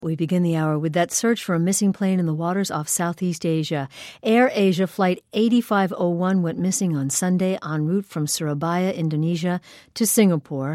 We begin the hour with that search for a missing plane in the waters off Southeast Asia. Air Asia Flight 8501 went missing on Sunday en route from Surabaya, Indonesia to Singapore.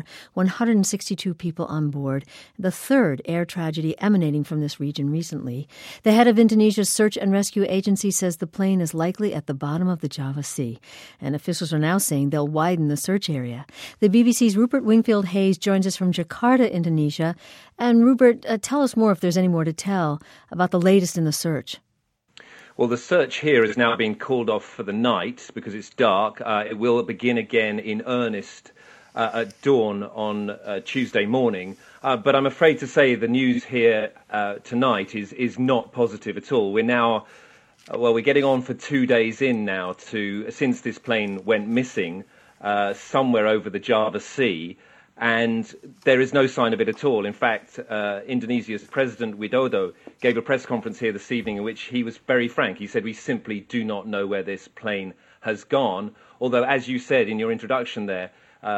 162 people on board. The third air tragedy emanating from this region recently. The head of Indonesia's search and rescue agency says the plane is likely at the bottom of the Java Sea. And officials are now saying they'll widen the search area. The BBC's Rupert Wingfield-Hayes joins us from Jakarta, Indonesia. And Rupert, tell us more if there's any more to tell about the latest in the search. Well, the search here has now been called off for the night because it's dark. It will begin again in earnest at dawn on Tuesday morning. But I'm afraid to say the news here tonight is not positive at all. We're now, we're getting on for 2 days in now since this plane went missing somewhere over the Java Sea. And there is no sign of it at all. In fact, Indonesia's President Widodo gave a press conference here this evening in which he was very frank. He said, we simply do not know where this plane has gone. Although, as you said in your introduction there,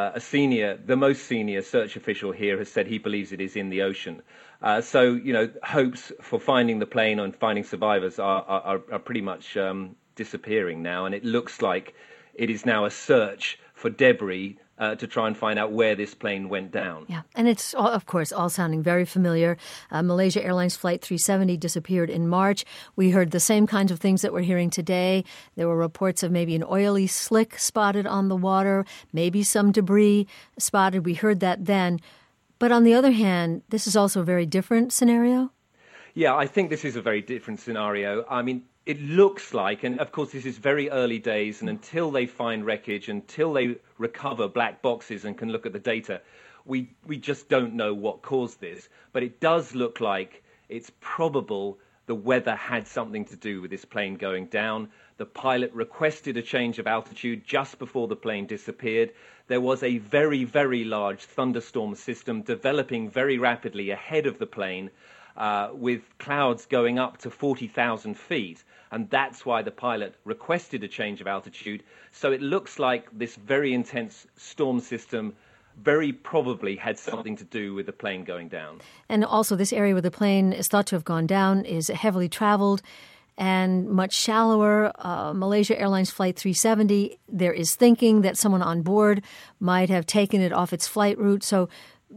the most senior search official here has said he believes it is in the ocean. So, hopes for finding the plane and finding survivors are pretty much disappearing now. And it looks like it is now a search for debris to try and find out where this plane went down. Yeah, and it's, of course, all sounding very familiar. Malaysia Airlines Flight 370 disappeared in March. We heard the same kinds of things that we're hearing today. There were reports of maybe an oily slick spotted on the water, maybe some debris spotted. We heard that then. But on the other hand, this is also a very different scenario. Yeah, I think this is a very different scenario. I mean, it looks like, and of course this is very early days, and until they find wreckage, until they recover black boxes and can look at the data, we just don't know what caused this. But it does look like it's probable the weather had something to do with this plane going down. The pilot requested a change of altitude just before the plane disappeared. There was a very, very large thunderstorm system developing very rapidly ahead of the plane, with clouds going up to 40,000 feet. And that's why the pilot requested a change of altitude. So it looks like this very intense storm system very probably had something to do with the plane going down. And also this area where the plane is thought to have gone down is heavily traveled and much shallower. Malaysia Airlines Flight 370, there is thinking that someone on board might have taken it off its flight route. So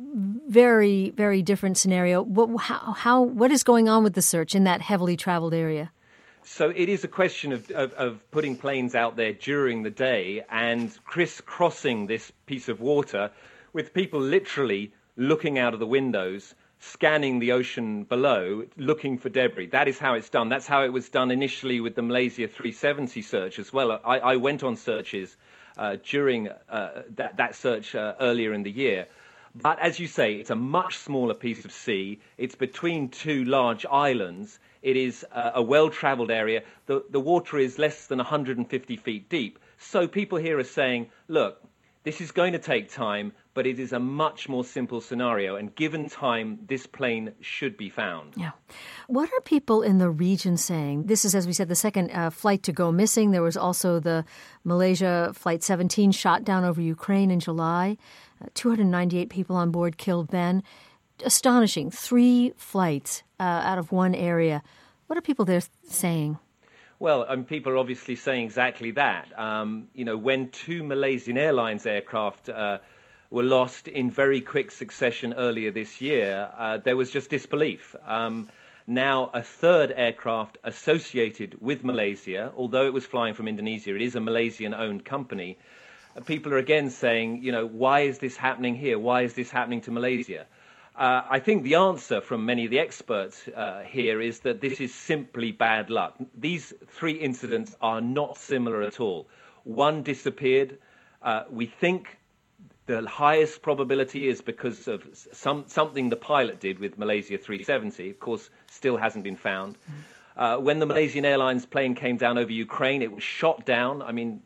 very, very different scenario. What is going on with the search in that heavily traveled area? So it is a question of putting planes out there during the day and crisscrossing this piece of water with people literally looking out of the windows, scanning the ocean below, looking for debris. That is how it's done. That's how it was done initially with the Malaysia 370 search as well. I went on searches during that search earlier in the year. But as you say, it's a much smaller piece of sea. It's between two large islands. It is a well-traveled area. The water is less than 150 feet deep. So people here are saying, look, this is going to take time, but it is a much more simple scenario. And given time, this plane should be found. Yeah. What are people in the region saying? This is, as we said, the second flight to go missing. There was also the Malaysia Flight 17 shot down over Ukraine in July. 298 people on board killed then. Astonishing. 3 flights out of one area. What are people there saying? Well, people are obviously saying exactly that. When 2 Malaysian Airlines aircraft were lost in very quick succession earlier this year, there was just disbelief. Now, a third aircraft associated with Malaysia, although it was flying from Indonesia, it is a Malaysian-owned company. People are again saying, why is this happening here? Why is this happening to Malaysia? I think the answer from many of the experts here is that this is simply bad luck. These 3 incidents are not similar at all. One disappeared. We think the highest probability is because of something the pilot did with Malaysia 370. Of course, still hasn't been found. When the Malaysian Airlines plane came down over Ukraine, it was shot down.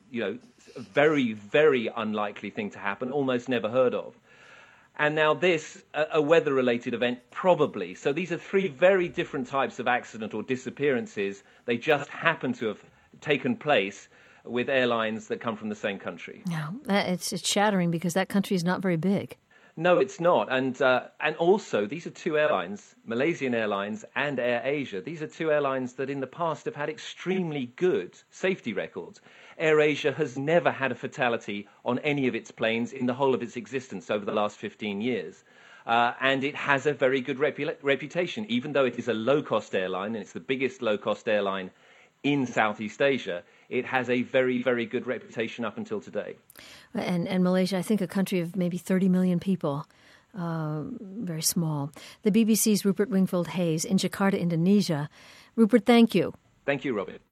A very, very unlikely thing to happen, almost never heard of. And now this, a weather-related event, probably. So these are 3 very different types of accident or disappearances. They just happen to have taken place with airlines that come from the same country. No, it's shattering because that country is not very big. No, it's not. And also, these are two airlines, Malaysian Airlines and AirAsia. These are two airlines that in the past have had extremely good safety records. AirAsia has never had a fatality on any of its planes in the whole of its existence over the last 15 years. And it has a very good reputation, even though it is a low-cost airline, and it's the biggest low-cost airline in Southeast Asia. It has a very, very good reputation up until today. And Malaysia, I think a country of maybe 30 million people, very small. The BBC's Rupert Wingfield Hayes in Jakarta, Indonesia. Rupert, thank you. Thank you, Robin.